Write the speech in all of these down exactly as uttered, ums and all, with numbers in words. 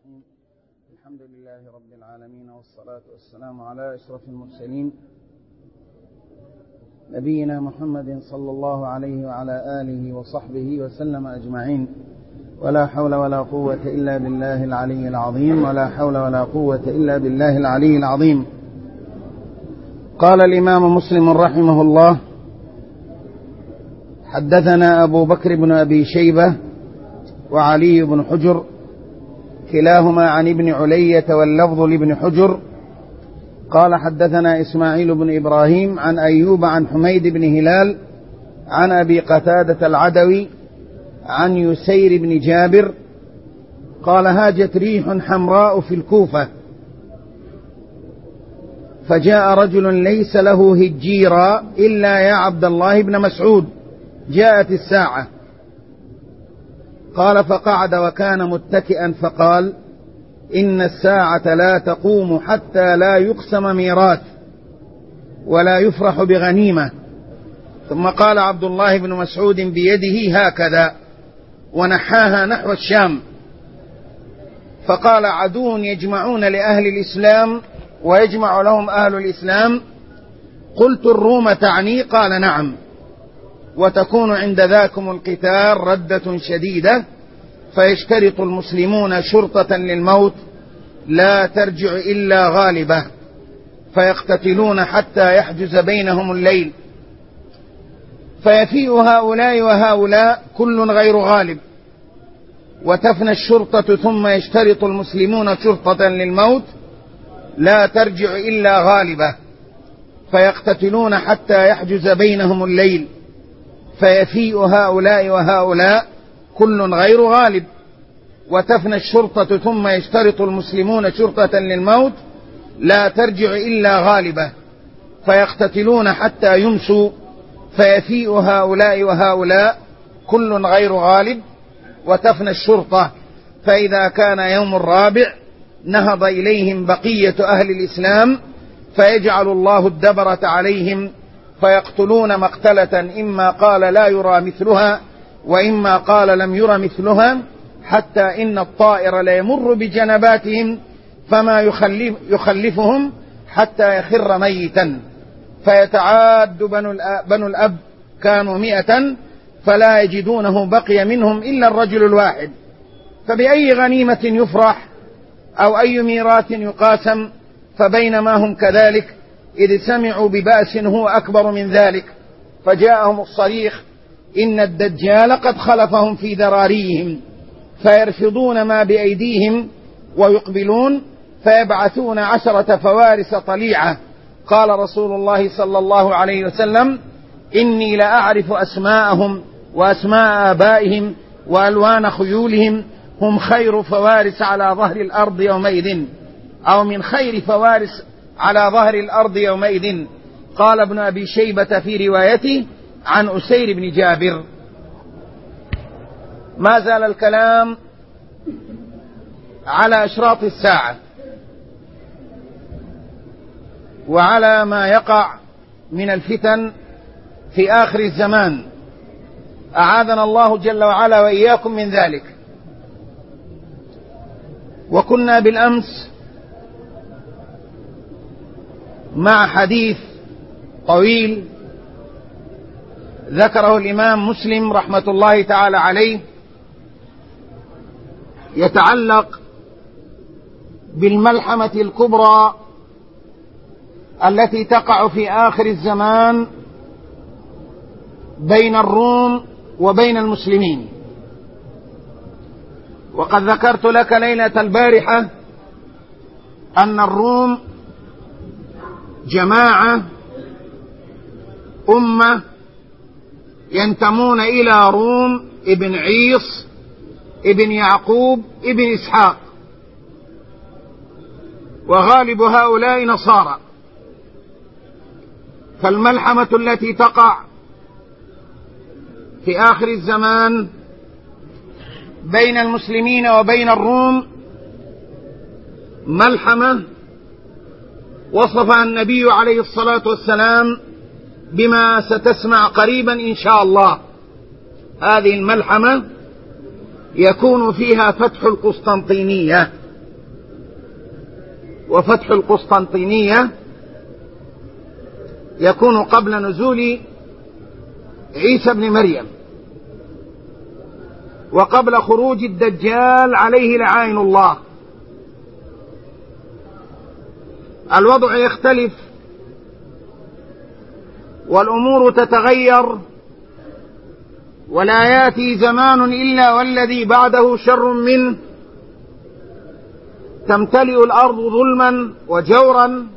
الرحيم. الحمد لله رب العالمين، والصلاة والسلام على أشرف المرسلين نبينا محمد صلى الله عليه وعلى آله وصحبه وسلم أجمعين. ولا حول ولا قوة إلا بالله العلي العظيم، ولا حول ولا قوة إلا بالله العلي العظيم. قال الإمام مسلم رحمه الله: حدثنا أبو بكر بن أبي شيبة وعلي بن حجر كلاهما عن ابن علية واللفظ لابن حجر قال: حدثنا إسماعيل بن إبراهيم عن أيوب عن حميد بن هلال عن أبي قتادة العدوي عن يسير بن جابر قال: هاجت ريح حمراء في الكوفة، فجاء رجل ليس له هجيرا إلا يا عبد الله بن مسعود، جاءت الساعة. قال: فقعد وكان متكئا فقال: إن الساعة لا تقوم حتى لا يقسم ميراث ولا يفرح بغنيمة. ثم قال عبد الله بن مسعود بيده هكذا ونحاها نحو الشام، فقال: عدو يجمعون لأهل الإسلام ويجمع لهم أهل الإسلام. قلت: الروم تعني؟ قال: نعم. وتكون عند ذاكم القتال ردة شديدة، فيشترط المسلمون شرطة للموت لا ترجع إلا غالبة، فيقتتلون حتى يحجز بينهم الليل، فيفيء هؤلاء وهؤلاء كل غير غالب، وتفنى الشرطة، ثم يشترط المسلمون شرطة للموت لا ترجع إلا غالبة، فيقتتلون حتى يحجز بينهم الليل، فيفيء هؤلاء وهؤلاء كل غير غالب، وتفنى الشرطة، ثم يشترط المسلمون شرطة للموت لا ترجع إلا غالبة، فيقتتلون حتى يمسوا، فيفيء هؤلاء وهؤلاء كل غير غالب، وتفنى الشرطة. فإذا كان يوم الرابع نهض إليهم بقية أهل الإسلام، فيجعل الله الدبرة عليهم، فيقتلون مقتلة إما قال لا يرى مثلها وإما قال لم يرى مثلها، حتى إن الطائر ليمر بجنباتهم فما يخلف يخلفهم حتى يخر ميتا، فيتعاد بنو الأب كانوا مئة فلا يجدونه بقي منهم إلا الرجل الواحد، فبأي غنيمة يفرح أو أي ميراث يقاسم؟ فبينما هم كذلك إذ سمعوا ببأس هو أكبر من ذلك، فجاءهم الصريخ: إن الدجال قد خلفهم في ذراريهم، فيرفضون ما بأيديهم ويقبلون، فيبعثون عشرة فوارس طليعة. قال رسول الله صلى الله عليه وسلم: إني لأعرف أسماءهم وأسماء آبائهم وألوان خيولهم، هم خير فوارس على ظهر الأرض يومئذ، أو من خير فوارس على ظهر الأرض يومئذ. قال ابن أبي شيبة في روايته عن أسير بن جابر. ما زال الكلام على أشراط الساعة وعلى ما يقع من الفتن في آخر الزمان، أعاذنا الله جل وعلا وإياكم من ذلك. وكنا بالأمس مع حديث طويل ذكره الإمام مسلم رحمة الله تعالى عليه، يتعلق بالملحمة الكبرى التي تقع في آخر الزمان بين الروم وبين المسلمين. وقد ذكرت لك ليلة البارحة أن الروم جماعة أمة ينتمون إلى روم ابن عيص ابن يعقوب ابن إسحاق، وغالب هؤلاء نصارى. فالملحمة التي تقع في آخر الزمان بين المسلمين وبين الروم ملحمة وصفها النبي عليه الصلاة والسلام بما ستسمع قريبا إن شاء الله. هذه الملحمة يكون فيها فتح القسطنطينية، وفتح القسطنطينية يكون قبل نزول عيسى ابن مريم وقبل خروج الدجال عليه لعائن الله. الوضع يختلف والأمور تتغير، ولا يأتي زمان إلا والذي بعده شر منه، تمتلئ الأرض ظلما وجورا،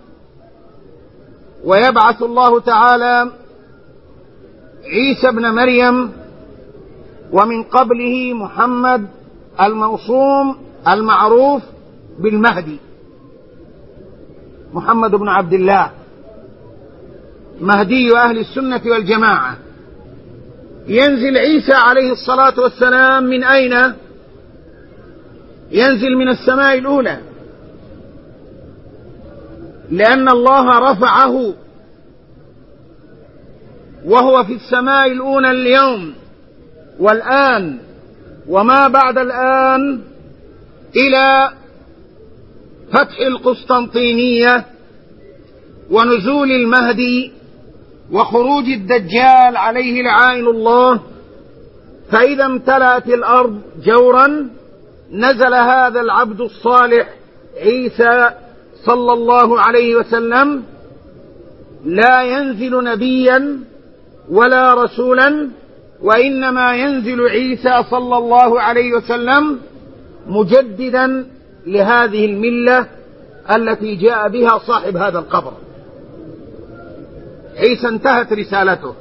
ويبعث الله تعالى عيسى ابن مريم ومن قبله محمد الموصوم المعروف بالمهدي، محمد بن عبد الله مهدي أهل السنة والجماعة. ينزل عيسى عليه الصلاة والسلام من أين؟ ينزل من السماء الأولى، لأن الله رفعه وهو في السماء الأولى اليوم والآن وما بعد الآن إلى فتح القسطنطينية ونزول المهدي وخروج الدجال عليه لعائن الله. فإذا امتلأت الأرض جورا نزل هذا العبد الصالح عيسى صلى الله عليه وسلم، لا ينزل نبيا ولا رسولا، وإنما ينزل عيسى صلى الله عليه وسلم مجددا لهذه الملة التي جاء بها صاحب هذا القبر. عيسى انتهت رسالته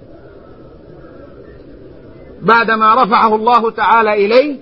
بعدما رفعه الله تعالى إليه،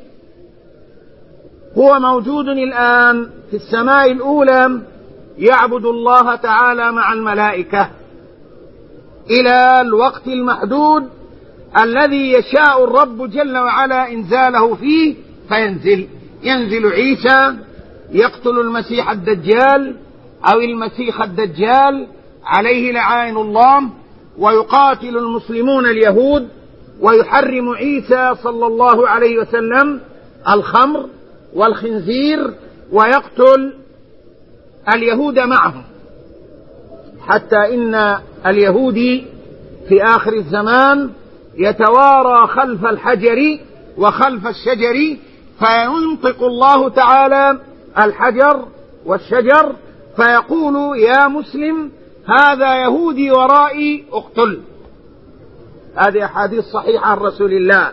هو موجود الآن في السماء الأولى يعبد الله تعالى مع الملائكة إلى الوقت المحدود الذي يشاء الرب جل وعلا إنزاله فيه فينزل. ينزل عيسى يقتل المسيح الدجال أو المسيح الدجال عليه لعائن الله، ويقاتل المسلمون اليهود، ويحرم عيسى صلى الله عليه وسلم الخمر والخنزير، ويقتل اليهود معهم، حتى إن اليهودي في آخر الزمان يتوارى خلف الحجر وخلف الشجر، فينطق الله تعالى الحجر والشجر فيقول يا مسلم هذا يهودي ورائي اقتل. هذه أحاديث صحيحة عن رسول الله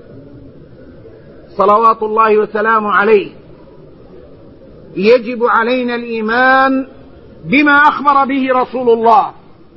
صلوات الله وسلامه عليه. يجب علينا الإيمان بما أخبر به رسول الله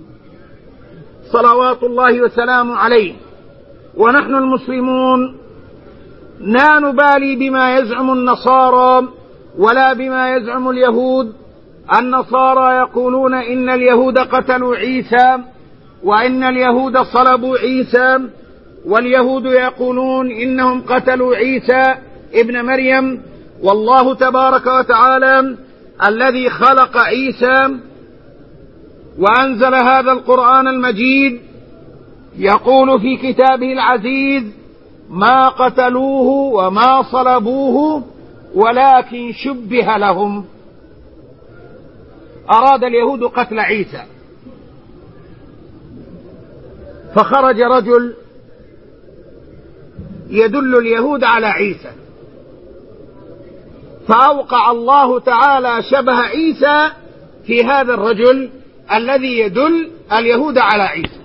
صلوات الله وسلامه عليه، ونحن المسلمون لا نبالي بما يزعم النصارى ولا بما يزعم اليهود. النصارى يقولون إن اليهود قتلوا عيسى وإن اليهود صلبوا عيسى، واليهود يقولون إنهم قتلوا عيسى ابن مريم. والله تبارك وتعالى الذي خلق عيسى وأنزل هذا القرآن المجيد يقول في كتابه العزيز ما قتلوه وما صلبوه ولكن شبه لهم. أراد اليهود قتل عيسى، فخرج رجل يدل اليهود على عيسى، فأوقع الله تعالى شبه عيسى في هذا الرجل الذي يدل اليهود على عيسى،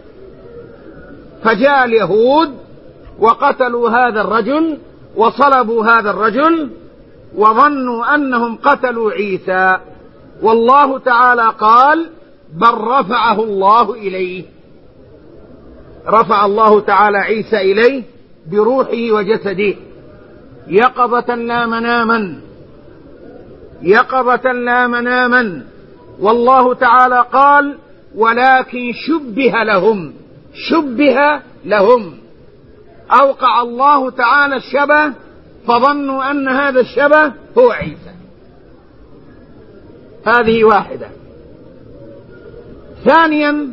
فجاء اليهود وقتلوا هذا الرجل وصلبوا هذا الرجل وظنوا أنهم قتلوا عيسى، والله تعالى قال بل رفعه الله إليه. رفع الله تعالى عيسى إليه بروحه وجسده يقظة لا مناما، يقظة لا مناما. والله تعالى قال ولكن شبه لهم، شبه لهم، أوقع الله تعالى الشبه فظنوا أن هذا الشبه هو عيسى. هذه واحدة. ثانيا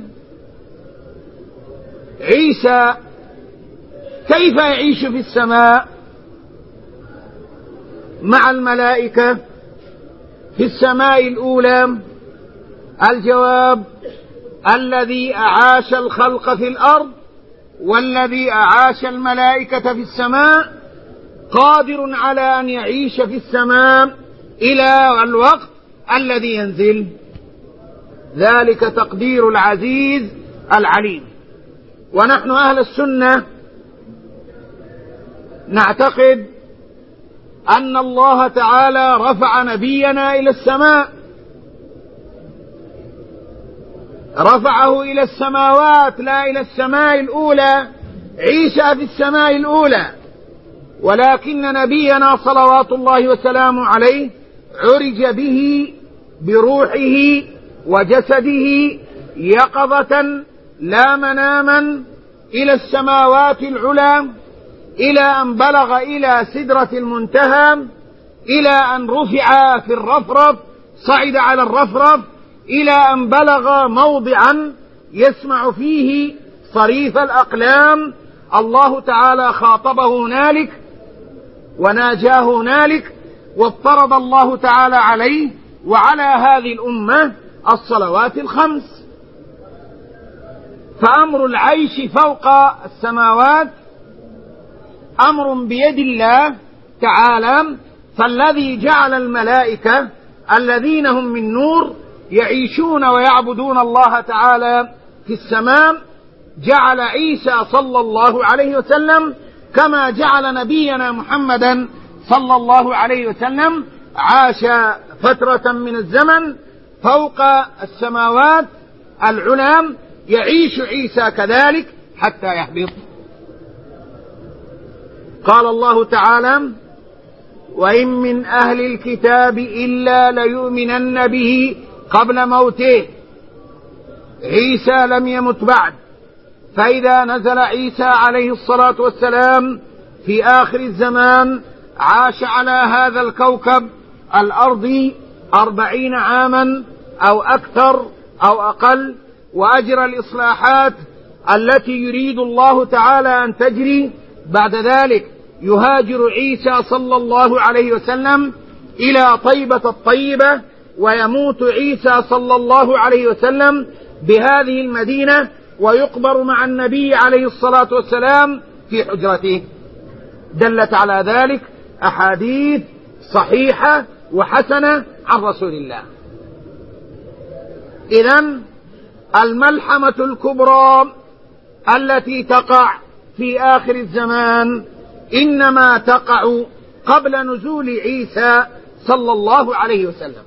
عيسى كيف يعيش في السماء مع الملائكة في السماء الأولى؟ الجواب: الذي أعاش الخلق في الأرض والذي أعاش الملائكة في السماء قادر على أن يعيش في السماء إلى الوقت الذي ينزل. ذلك تقدير العزيز العليم. ونحن أهل السنة نعتقد أن الله تعالى رفع نبينا إلى السماء، رفعه إلى السماوات لا إلى السماء الأولى. عيسى في السماء الأولى، ولكن نبينا صلوات الله وسلامه عليه عرج به بروحه وجسده يقظة لا مناما إلى السماوات العلى، إلى أن بلغ إلى سدرة المنتهى، إلى أن رفع في الرفرف، صعد على الرفرف، إلى أن بلغ موضعا يسمع فيه صريف الأقلام. الله تعالى خاطبه هنالك وناجاه هنالك، وافترض الله تعالى عليه وعلى هذه الأمة الصلوات الخمس. فأمر العيش فوق السماوات أمر بيد الله تعالى. فالذي جعل الملائكة الذين هم من نور يعيشون ويعبدون الله تعالى في السماء جعل عيسى صلى الله عليه وسلم كما جعل نبينا محمدا صلى الله عليه وسلم عاش فترة من الزمن فوق السماوات العلى، يعيش عيسى كذلك حتى يهبط. قال الله تعالى: وإن من أهل الكتاب إلا ليؤمنن به قبل موته. عيسى لم يمت بعد، فإذا نزل عيسى عليه الصلاة والسلام في آخر الزمان عاش على هذا الكوكب الأرضي أربعين عاما أو أكثر أو أقل، وأجرى الإصلاحات التي يريد الله تعالى أن تجري. بعد ذلك يهاجر عيسى صلى الله عليه وسلم إلى طيبة الطيبة، ويموت عيسى صلى الله عليه وسلم بهذه المدينة، ويقبر مع النبي عليه الصلاة والسلام في حجرته. دلت على ذلك أحاديث صحيحة وحسنة عن رسول الله. إذن الملحمة الكبرى التي تقع في آخر الزمان إنما تقع قبل نزول عيسى صلى الله عليه وسلم.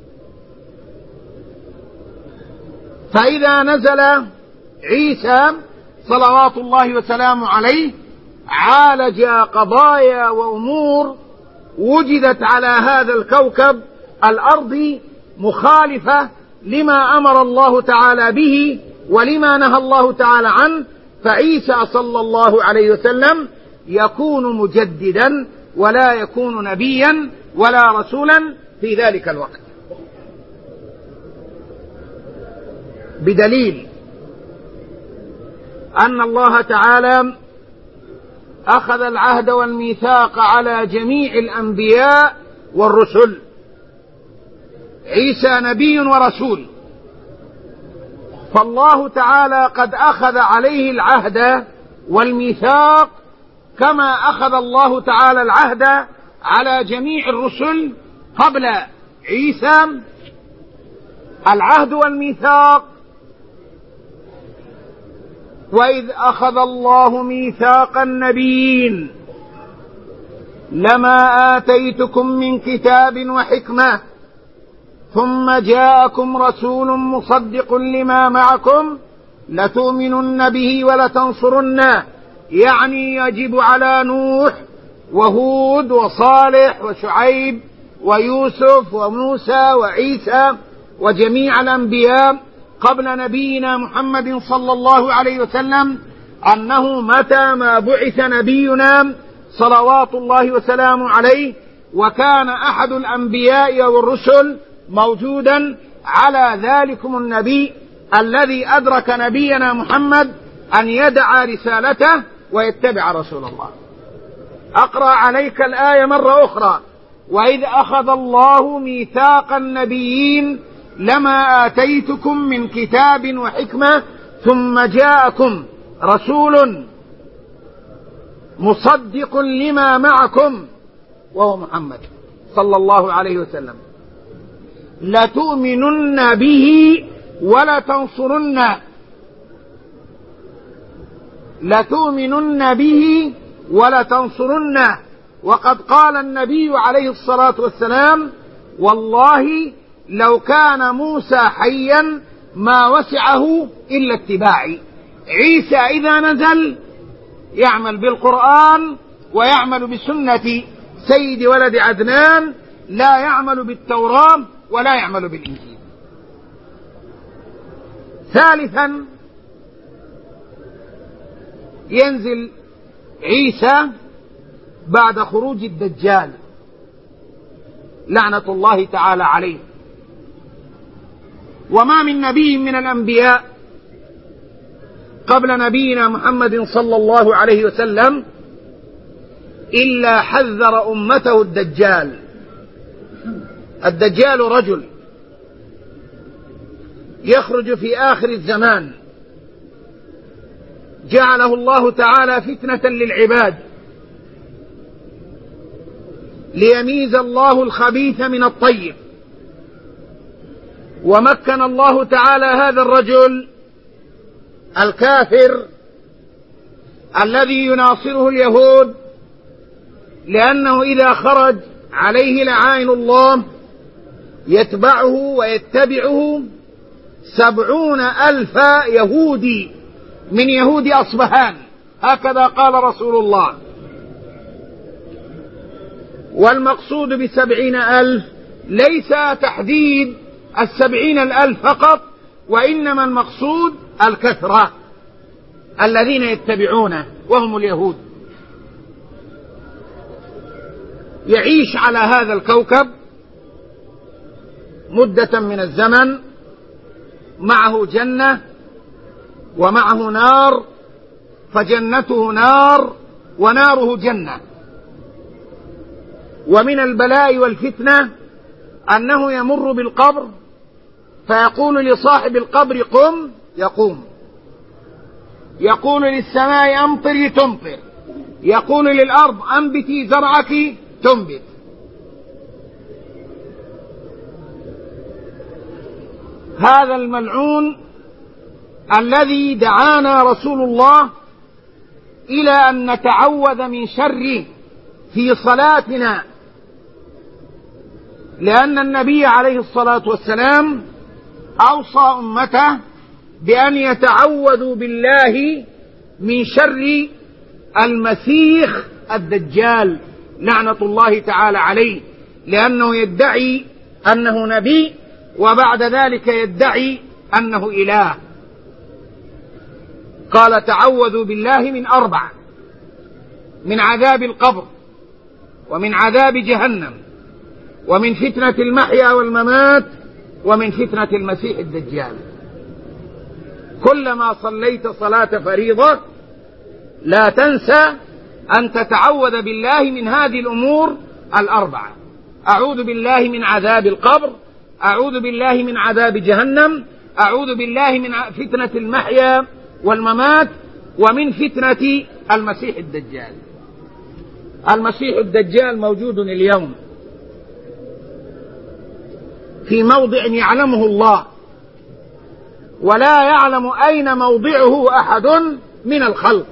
فإذا نزل عيسى صلوات الله وسلامه عليه عالج قضايا وأمور وجدت على هذا الكوكب الأرضي مخالفة لما أمر الله تعالى به ولما نهى الله تعالى عنه. فعيسى صلى الله عليه وسلم يكون مجددا ولا يكون نبيا ولا رسولا في ذلك الوقت، بدليل أن الله تعالى أخذ العهد والميثاق على جميع الأنبياء والرسل. عيسى نبي ورسول، فالله تعالى قد أخذ عليه العهد والميثاق كما أخذ الله تعالى العهد على جميع الرسل قبل عيسى. العهد والميثاق: وإذ أخذ الله ميثاق النبيين لما آتيتكم من كتاب وحكمة ثم جاءكم رسول مصدق لما معكم لتؤمنن به ولتنصرنه. يعني يجب على نوح وهود وصالح وشعيب ويوسف وموسى وعيسى وجميع الأنبياء قبل نبينا محمد صلى الله عليه وسلم أنه متى ما بعث نبينا صلوات الله وسلامه عليه وكان أحد الأنبياء والرسل موجودا على ذلكم النبي الذي أدرك نبينا محمد أن يدع رسالته ويتبع رسول الله. أقرأ عليك الآية مرة أخرى: وإذ أخذ الله ميثاق النبيين لما آتيتكم من كتاب وحكمة ثم جاءكم رسول مصدق لما معكم وهو محمد صلى الله عليه وسلم لتؤمنن به ولتنصرنه لتؤمنن به ولتنصرنه وقد قال النبي عليه الصلاة والسلام والله لو كان موسى حيا ما وسعه إلا اتباعي. عيسى إذا نزل يعمل بالقرآن ويعمل بسنة سيد ولد عدنان، لا يعمل بالتوراة ولا يعمل بالإنجيل. ثالثا ينزل عيسى بعد خروج الدجال لعنة الله تعالى عليه. وما من نبي من الأنبياء قبل نبينا محمد صلى الله عليه وسلم إلا حذر أمته الدجال. الدجال رجل يخرج في آخر الزمان جعله الله تعالى فتنة للعباد ليميز الله الخبيث من الطيب. ومكن الله تعالى هذا الرجل الكافر الذي يناصره اليهود، لأنه إذا خرج عليه لعائن الله يتبعه ويتبعه سبعون ألف يهودي من يهود أصبهان، هكذا قال رسول الله. والمقصود بسبعين ألف ليس تحديد السبعين الألف فقط، وإنما المقصود الكثرة الذين يتبعونه وهم اليهود. يعيش على هذا الكوكب مدة من الزمن، معه جنة ومعه نار، فجنته نار وناره جنة. ومن البلاء والفتنة أنه يمر بالقبر فيقول لصاحب القبر قم يقوم، يقول للسماء أمطري تمطر، يقول للأرض أنبتي زرعك تنبت. هذا الملعون الذي دعانا رسول الله إلى أن نتعوذ من شره في صلاتنا، لأن النبي عليه الصلاة والسلام أوصى أمته بأن يتعوذوا بالله من شر المسيح الدجال لعنة الله تعالى عليه، لأنه يدعي أنه نبي وبعد ذلك يدعي أنه إله. قال تعوذوا بالله من أربع: من عذاب القبر، ومن عذاب جهنم، ومن فتنة المحيا والممات، ومن فتنة المسيح الدجال. كلما صليت صلاة فريضة لا تنسى أن تتعوذ بالله من هذه الأمور الأربعة: أعوذ بالله من عذاب القبر، أعوذ بالله من عذاب جهنم، أعوذ بالله من فتنة المحيا والممات، ومن فتنة المسيح الدجال. المسيح الدجال موجود اليوم في موضع يعلمه الله، ولا يعلم أين موضعه أحد من الخلق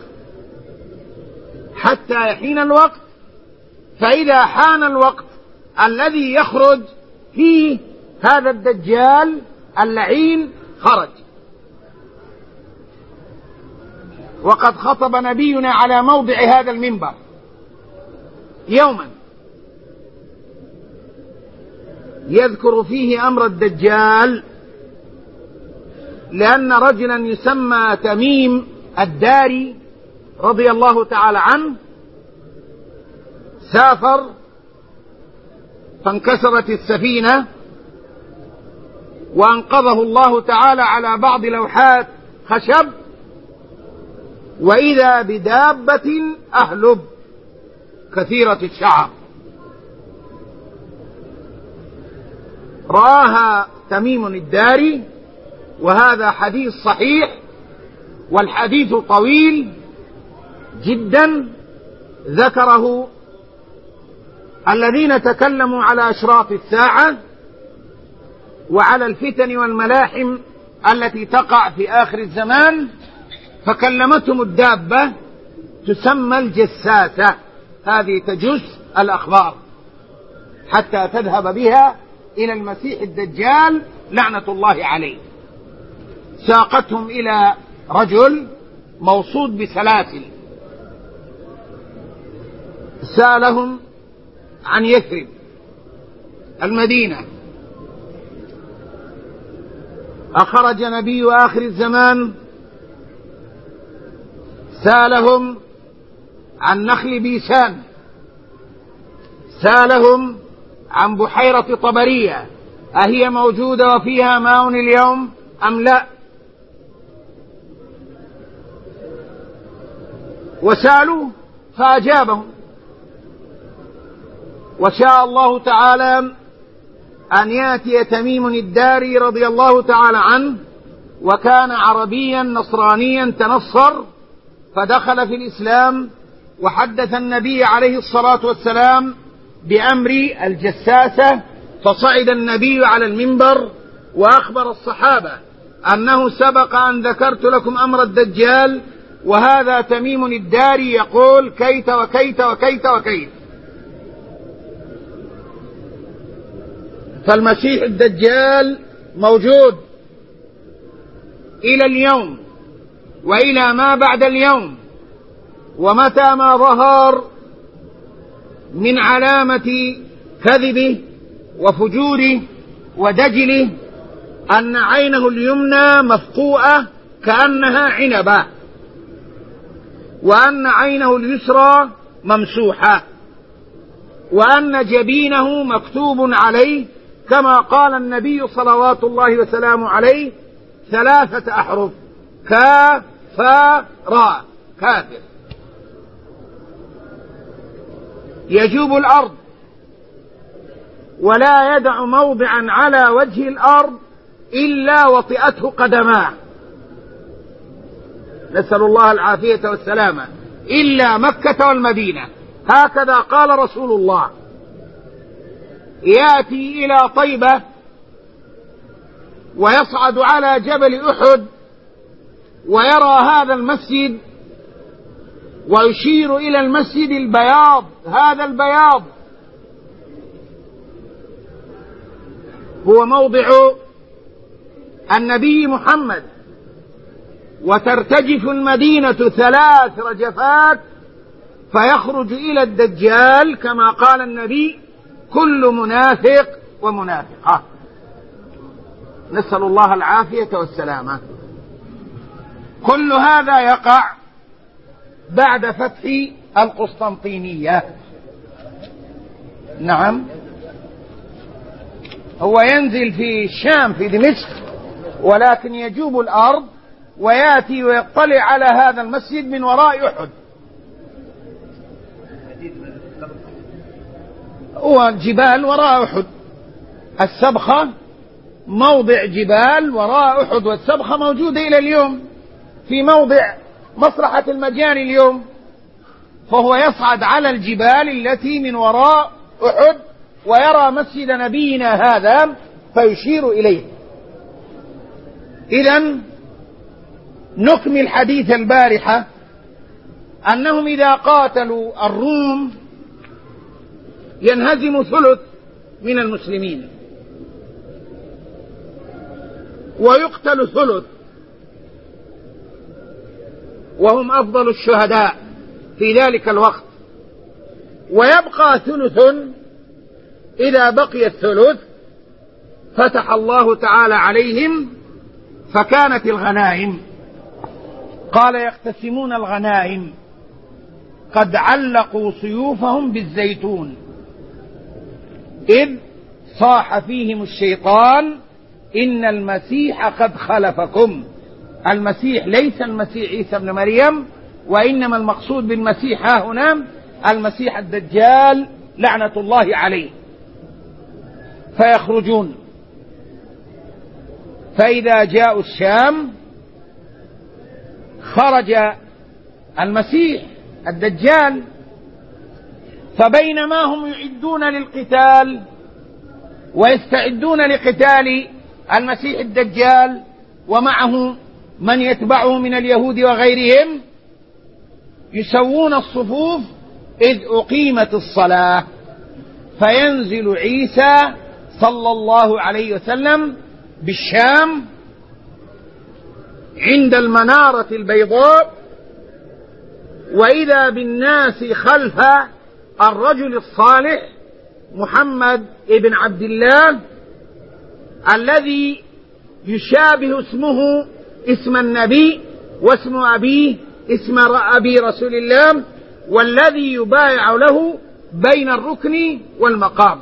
حتى يحين الوقت. فإذا حان الوقت الذي يخرج فيه هذا الدجال اللعين خرج. وقد خطب نبينا على موضع هذا المنبر يوما يذكر فيه أمر الدجال، لأن رجلا يسمى تميم الداري رضي الله تعالى عنه سافر فانكسرت السفينة وأنقذه الله تعالى على بعض لوحات خشب، وإذا بدابة أهلب كثيرة الشعر رآها تميم الداري، وهذا حديث صحيح، والحديث طويل جدا ذكره الذين تكلموا على أشراط الساعة وعلى الفتن والملاحم التي تقع في آخر الزمان، فكلمتهم الدابة تسمى الجساسة، هذه تجس الأخبار حتى تذهب بها إلى المسيح الدجال لعنة الله عليه. ساقتهم إلى رجل موصود بسلاسل، سألهم عن يثرب المدينة، أخرج نبي آخر الزمان، سألهم عن نخل بيسان، سألهم عن بحيرة طبرية أهي موجودة وفيها ماء اليوم أم لا، وسألوا فأجابهم. وشاء الله تعالى أن يأتي تميم الداري رضي الله تعالى عنه، وكان عربيا نصرانيا تنصر فدخل في الإسلام، وحدث النبي عليه الصلاة والسلام بأمر الجساسة، فصعد النبي على المنبر وأخبر الصحابة أنه سبق أن ذكرت لكم أمر الدجال، وهذا تميم الداري يقول كيت وكيت وكيت وكيت. فالمسيح الدجال موجود إلى اليوم وإلى ما بعد اليوم، ومتى ما ظهر من علامة كذبه وفجوره ودجله أن عينه اليمنى مفقوءة كأنها عنبة، وأن عينه اليسرى ممسوحة، وأن جبينه مكتوب عليه كما قال النبي صلوات الله وسلامه عليه ثلاثة أحرف: كاف فا راء، كافر. يجوب الأرض ولا يدع موضعا على وجه الأرض إلا وطئته قدماه، نسأل الله العافية والسلامة، إلا مكة والمدينة، هكذا قال رسول الله. يأتي إلى طيبة ويصعد على جبل أحد ويرى هذا المسجد ويشير إلى المسجد البياض، هذا البياض هو موضع النبي محمد، وترتجف المدينة ثلاث رجفات فيخرج إلى الدجال كما قال النبي: كل منافق ومنافقة، نسأل الله العافية والسلامة. كل هذا يقع بعد فتح القسطنطينية. نعم، هو ينزل في الشام في دمشق، ولكن يجوب الأرض ويأتي ويطلع على هذا المسجد من وراء أحد. هو جبال وراء أحد، السبخة موضع جبال وراء أحد، والسبخة موجودة إلى اليوم في موضع مصرحة المجان اليوم، فهو يصعد على الجبال التي من وراء أحد ويرى مسجد نبينا هذا فيشير إليه. إذن نكمل حديث البارحة أنهم إذا قاتلوا الروم ينهزم ثلث من المسلمين ويقتل ثلث، وهم أفضل الشهداء في ذلك الوقت، ويبقى ثلث. إذا بقي الثلث فتح الله تعالى عليهم فكانت الغنائم، قال: يقتسمون الغنائم قد علقوا سيوفهم بالزيتون إذ صاح فيهم الشيطان إن المسيح قد خلفكم. المسيح ليس المسيح عيسى بن مريم، وإنما المقصود بالمسيح ها هنا المسيح الدجال لعنة الله عليه. فيخرجون فإذا جاءوا الشام خرج المسيح الدجال، فبينما هم يعدون للقتال ويستعدون لقتال المسيح الدجال ومعه من يتبعه من اليهود وغيرهم، يسوون الصفوف إذ أقيمت الصلاة، فينزل عيسى صلى الله عليه وسلم بالشام عند المنارة البيضاء، وإذا بالناس خلف الرجل الصالح محمد ابن عبد الله الذي يشابه اسمه اسم النبي واسم أبيه اسم أبي رسول الله، والذي يبايع له بين الركن والمقام.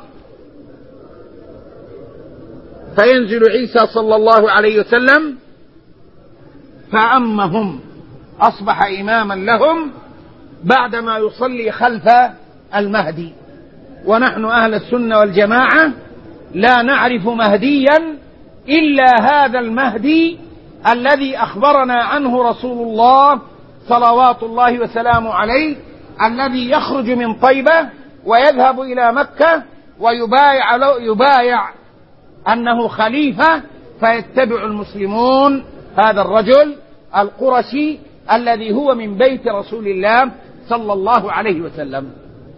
فينزل عيسى صلى الله عليه وسلم فأمهم، أصبح إماما لهم بعدما يصلي خلف المهدي. ونحن أهل السنة والجماعة لا نعرف مهديا إلا هذا المهدي الذي أخبرنا عنه رسول الله صلوات الله وسلامه عليه، الذي يخرج من طيبة ويذهب إلى مكة ويبايع يبايع أنه خليفة، فيتبع المسلمون هذا الرجل القرشي الذي هو من بيت رسول الله صلى الله عليه وسلم.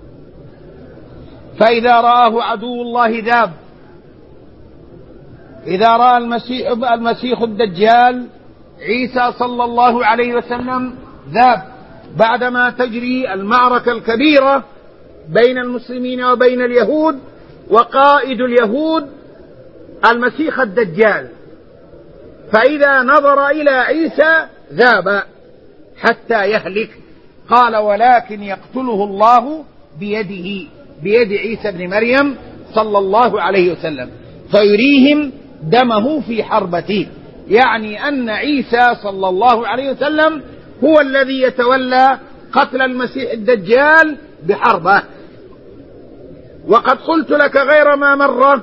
فإذا رآه عدو الله ذاب، إذا رأى المسيح المسيح الدجال عيسى صلى الله عليه وسلم ذاب، بعدما تجري المعركة الكبيرة بين المسلمين وبين اليهود، وقائد اليهود المسيح الدجال، فإذا نظر إلى عيسى ذاب حتى يهلك. قال: ولكن يقتله الله بيده، بيد عيسى بن مريم صلى الله عليه وسلم، فيريهم دمه في حربته، يعني أن عيسى صلى الله عليه وسلم هو الذي يتولى قتل المسيح الدجال بحربه. وقد قلت لك غير ما مرة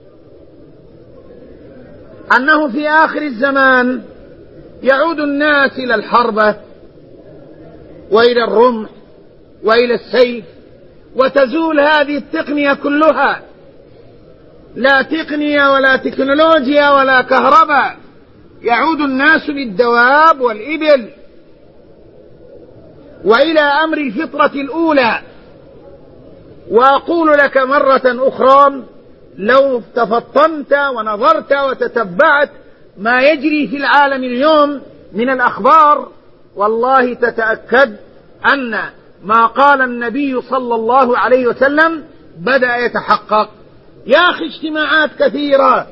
أنه في آخر الزمان يعود الناس إلى الحربة وإلى الرمح وإلى السيف، وتزول هذه التقنية كلها، لا تقنية ولا تكنولوجيا ولا كهرباء، يعود الناس للدواب والإبل وإلى أمر الفطرة الأولى. وأقول لك مرة أخرى، لو تفطنت ونظرت وتتبعت ما يجري في العالم اليوم من الأخبار، والله تتأكد أن ما قال النبي صلى الله عليه وسلم بدأ يتحقق. يا أخي، اجتماعات كثيرة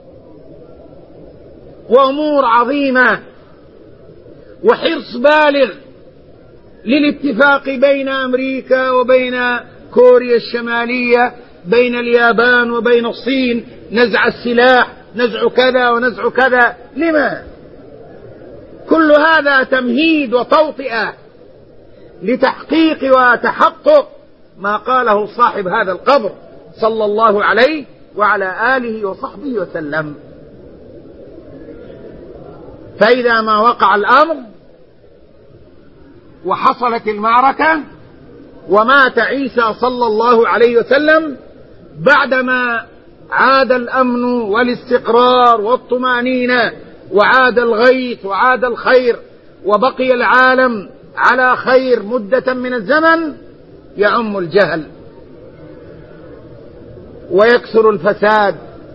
وأمور عظيمة وحرص بالغ للاتفاق بين أمريكا وبين كوريا الشمالية، بين اليابان وبين الصين، نزع السلاح، نزع كذا ونزع كذا. لما؟ كل هذا تمهيد وتوطئة لتحقيق وتحقق ما قاله صاحب هذا القبر صلى الله عليه وعلى آله وصحبه وسلم. فإذا ما وقع الأمر وحصلت المعركة ومات عيسى صلى الله عليه وسلم، بعدما عاد الأمن والاستقرار والطمأنينة وعاد الغيث وعاد الخير وبقي العالم على خير مدة من الزمن، يعم الجهل ويكثر الفساد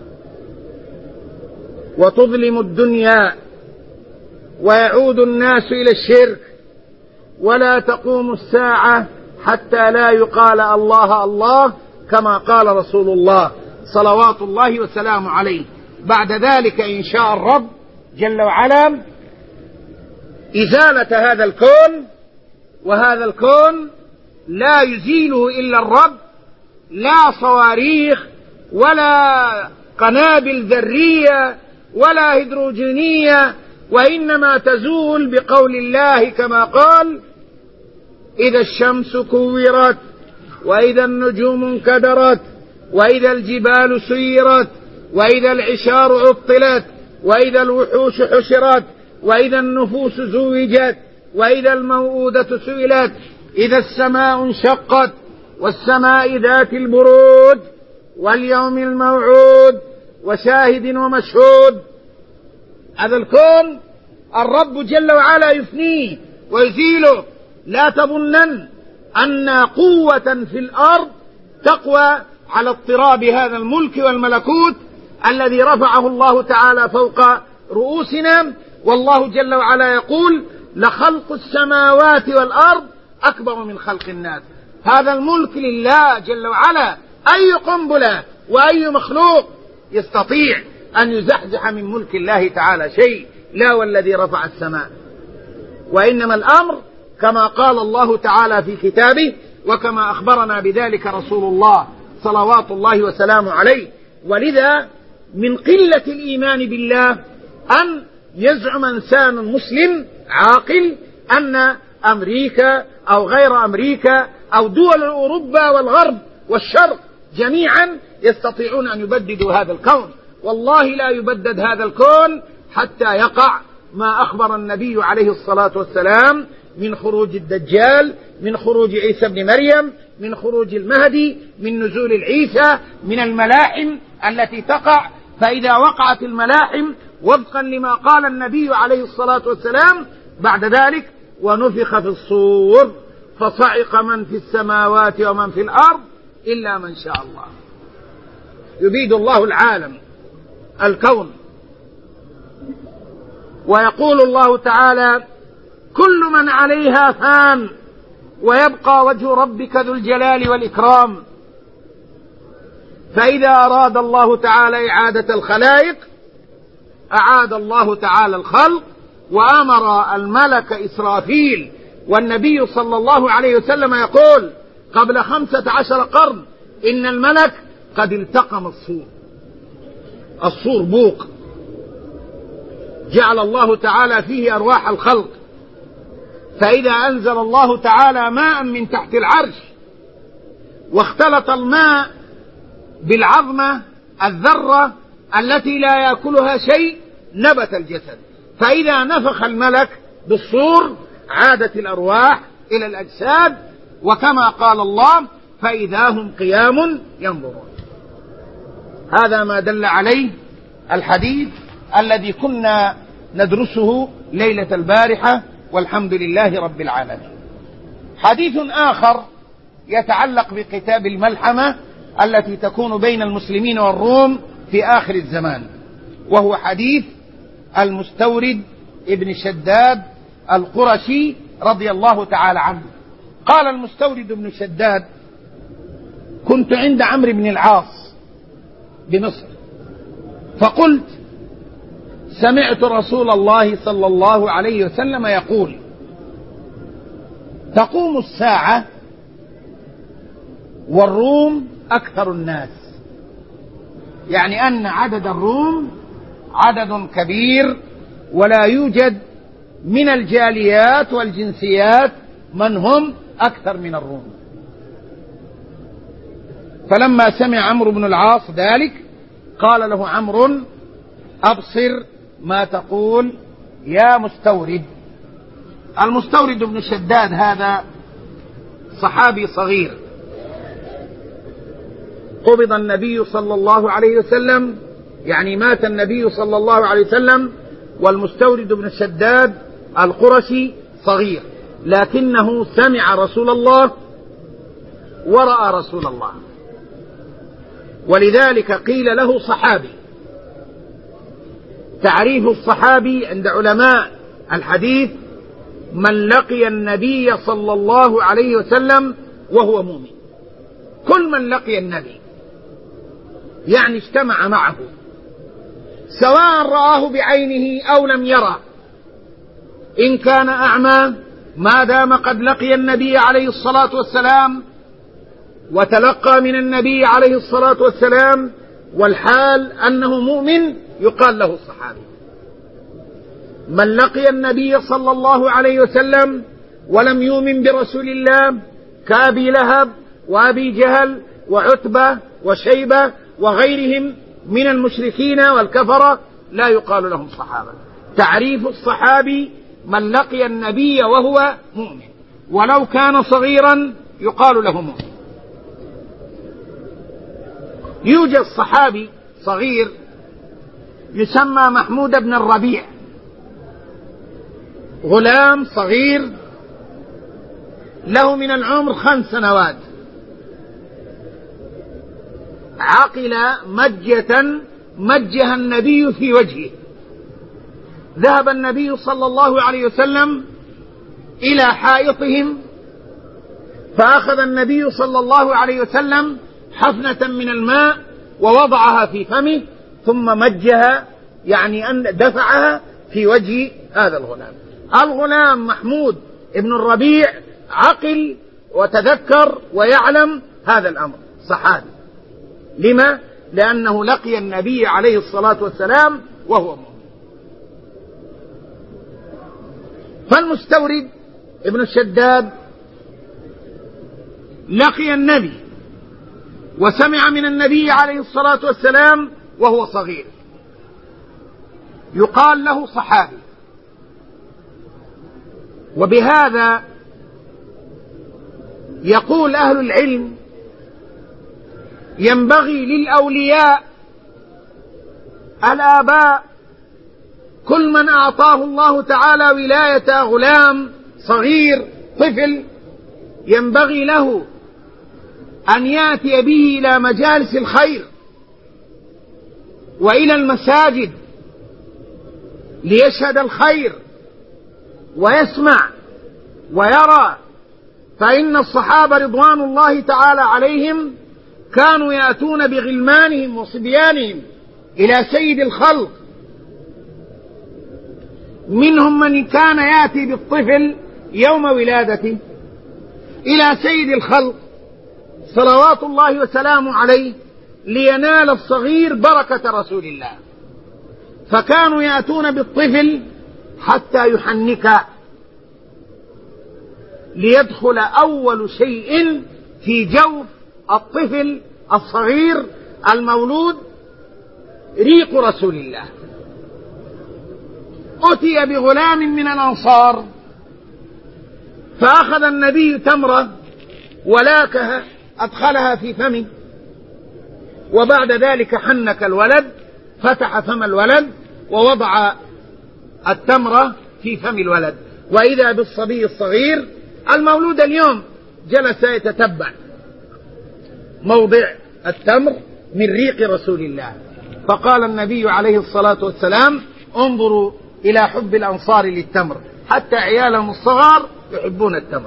وتظلم الدنيا ويعود الناس إلى الشرك، ولا تقوم الساعة حتى لا يقال الله الله كما قال رسول الله صلوات الله وسلامه عليه. بعد ذلك إن شاء الرب جل وعلا إزالة هذا الكون، وهذا الكون لا يزيله إلا الرب، لا صواريخ ولا قنابل ذرية ولا هيدروجينية، وإنما تزول بقول الله كما قال: إذا الشمس كورت وإذا النجوم انكدرت وإذا الجبال سيرت وإذا العشار عطلت وإذا الوحوش حشرت، وإذا النفوس زوجت، وإذا الموءودة سئلت، إذا السماء انشقت، والسماء ذات البروج، واليوم الموعود، وشاهد ومشهود. هذا الكون الرب جل وعلا يفنيه ويزيله. لا تظنن أن قوة في الأرض تقوى على اضطراب هذا الملك والملكوت الذي رفعه الله تعالى فوق رؤوسنا. والله جل وعلا يقول: لخلق السماوات والأرض أكبر من خلق الناس. هذا الملك لله جل وعلا. أي قنبلة وأي مخلوق يستطيع أن يزحزح من ملك الله تعالى شيء؟ لا والذي رفع السماء. وإنما الأمر كما قال الله تعالى في كتابه، وكما أخبرنا بذلك رسول الله صلوات الله وسلامه عليه. ولذا من قلة الإيمان بالله أن يزعم إنسان مسلم عاقل أن أمريكا أو غير أمريكا أو دول أوروبا والغرب والشرق جميعا يستطيعون أن يبددوا هذا الكون. والله لا يبدد هذا الكون حتى يقع ما أخبر النبي عليه الصلاة والسلام من خروج الدجال، من خروج عيسى بن مريم، من خروج المهدي، من نزول العيسى، من الملاحم التي تقع. فإذا وقعت الملاحم وفقا لما قال النبي عليه الصلاة والسلام بعد ذلك: ونفخ في الصور فصعق من في السماوات ومن في الأرض إلا من شاء الله. يبيد الله العالم الكون. ويقول الله تعالى: كل من عليها فان ويبقى وجه ربك ذو الجلال والإكرام. فإذا أراد الله تعالى إعادة الخلائق أعاد الله تعالى الخلق، وأمر الملك إسرافيل. والنبي صلى الله عليه وسلم يقول قبل خمسة عشر قرن إن الملك قد التقم الصور. الصور بوق جعل الله تعالى فيه أرواح الخلق. فإذا أنزل الله تعالى ماء من تحت العرش واختلط الماء بالعظمة الذرة التي لا يأكلها شيء نبت الجسد. فإذا نفخ الملك بالصور عادت الأرواح إلى الأجساد، وكما قال الله: فإذا هم قيام ينظرون. هذا ما دل عليه الحديث الذي كنا ندرسه ليلة البارحة، والحمد لله رب العالمين. حديث آخر يتعلق بقتال الملحمة التي تكون بين المسلمين والروم في آخر الزمان، وهو حديث المستورد ابن شداد القرشي رضي الله تعالى عنه. قال المستورد ابن شداد: كنت عند عمرو بن العاص بمصر، فقلت: سمعت رسول الله صلى الله عليه وسلم يقول: تقوم الساعة والروم أكثر الناس، يعني أن عدد الروم عدد كبير، ولا يوجد من الجاليات والجنسيات من هم أكثر من الروم. فلما سمع عمرو بن العاص ذلك قال له عمرو: أبصر ما تقول يا مستورد. المستورد بن شداد هذا صحابي صغير، قبض النبي صلى الله عليه وسلم، يعني مات النبي صلى الله عليه وسلم والمستورد بن شداد القرشي صغير، لكنه سمع رسول الله ورأى رسول الله، ولذلك قيل له صحابي. تعريف الصحابي عند علماء الحديث: من لقي النبي صلى الله عليه وسلم وهو مؤمن. كل من لقي النبي يعني اجتمع معه، سواء رآه بعينه أو لم يرى. إن كان أعمى ما دام قد لقي النبي عليه الصلاة والسلام وتلقى من النبي عليه الصلاة والسلام والحال أنه مؤمن يقال له الصحابي. من لقي النبي صلى الله عليه وسلم ولم يؤمن برسول الله كأبي لهب وأبي جهل وعتبة وشيبة وغيرهم من المشركين والكفرة لا يقال لهم صحابة. تعريف الصحابي من لقي النبي وهو مؤمن، ولو كان صغيرا يقال له مؤمن. يوجد صحابي صغير يسمى محمود بن الربيع، غلام صغير له من العمر خمس سنوات، عقل مجة مجها النبي في وجهه. ذهب النبي صلى الله عليه وسلم إلى حائطهم، فأخذ النبي صلى الله عليه وسلم حفنة من الماء ووضعها في فمه، ثم مجها، يعني أن دفعها في وجه هذا الغلام. الغلام محمود ابن الربيع عقل وتذكر ويعلم هذا الأمر، صحابي. لما؟ لأنه لقي النبي عليه الصلاة والسلام وهو مؤمن. فالمستورد ابن الشداد لقي النبي وسمع من النبي عليه الصلاة والسلام وهو صغير، يقال له صحابي. وبهذا يقول أهل العلم ينبغي للأولياء الآباء كل من أعطاه الله تعالى ولاية غلام صغير طفل ينبغي له أن يأتي به إلى مجالس الخير وإلى المساجد ليشهد الخير ويسمع ويرى. فإن الصحابة رضوان الله تعالى عليهم كانوا يأتون بغلمانهم وصبيانهم إلى سيد الخلق، منهم من كان يأتي بالطفل يوم ولادته إلى سيد الخلق صلوات الله وسلامه عليه لينال الصغير بركة رسول الله، فكانوا يأتون بالطفل حتى يحنك ليدخل أول شيء في جوف الطفل الصغير المولود ريق رسول الله. أتي بغلام من الأنصار فأخذ النبي تمرة ولاكها أدخلها في فمه، وبعد ذلك حنك الولد، فتح فم الولد ووضع التمرة في فم الولد، وإذا بالصبي الصغير المولود اليوم جلس يتتبع موضع التمر من ريق رسول الله. فقال النبي عليه الصلاة والسلام: انظروا إلى حب الأنصار للتمر، حتى عيالهم الصغار يحبون التمر.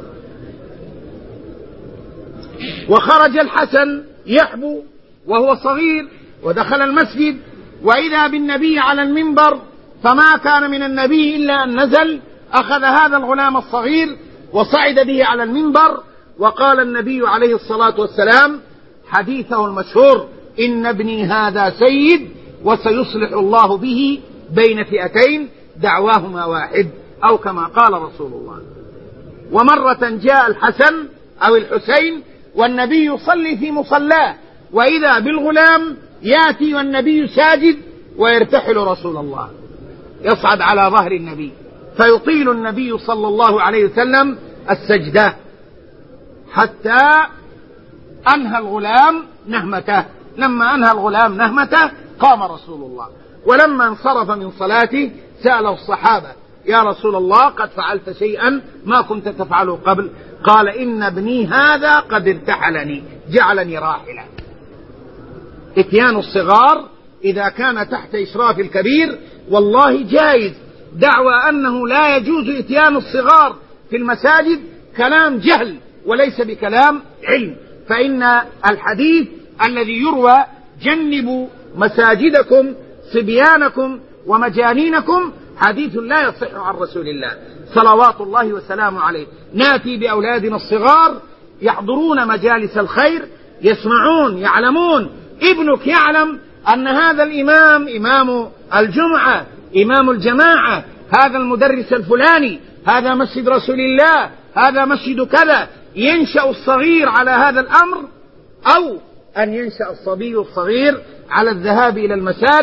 وخرج الحسن يحبو وهو صغير ودخل المسجد، وإذا بالنبي على المنبر، فما كان من النبي إلا أن نزل أخذ هذا الغلام الصغير وصعد به على المنبر، وقال النبي عليه الصلاة والسلام حديثه المشهور: إن ابني هذا سيد وسيصلح الله به بين فئتين دعواهما واحد، أو كما قال رسول الله. ومرة جاء الحسن أو الحسين والنبي يصلي في مصلاه، وإذا بالغلام يأتي والنبي ساجد ويرتحل رسول الله يصعد على ظهر النبي، فيطيل النبي صلى الله عليه وسلم السجدة حتى أنهى الغلام نهمته. لما أنهى الغلام نهمته قام رسول الله، ولما انصرف من صلاته سأله الصحابة: يا رسول الله، قد فعلت شيئا ما كنت تفعله قبل؟ قال: إن ابني هذا قد ارتحلني، جعلني راحلا. اتيان الصغار إذا كان تحت إشراف الكبير والله جائز. دعوى أنه لا يجوز اتيان الصغار في المساجد كلام جهل وليس بكلام علم، فإن الحديث الذي يروى: جنبوا مساجدكم صبيانكم ومجانينكم، حديث لا يصح عن رسول الله صلوات الله وسلامه عليه. ناتي بأولادنا الصغار يحضرون مجالس الخير، يسمعون، يعلمون. ابنك يعلم أن هذا الإمام إمام الجمعة، إمام الجماعة، هذا المدرس الفلاني، هذا مسجد رسول الله، هذا مسجد كذا. ينشأ الصغير على هذا الأمر، أو أن ينشأ الصبي الصغير على الذهاب إلى المسارح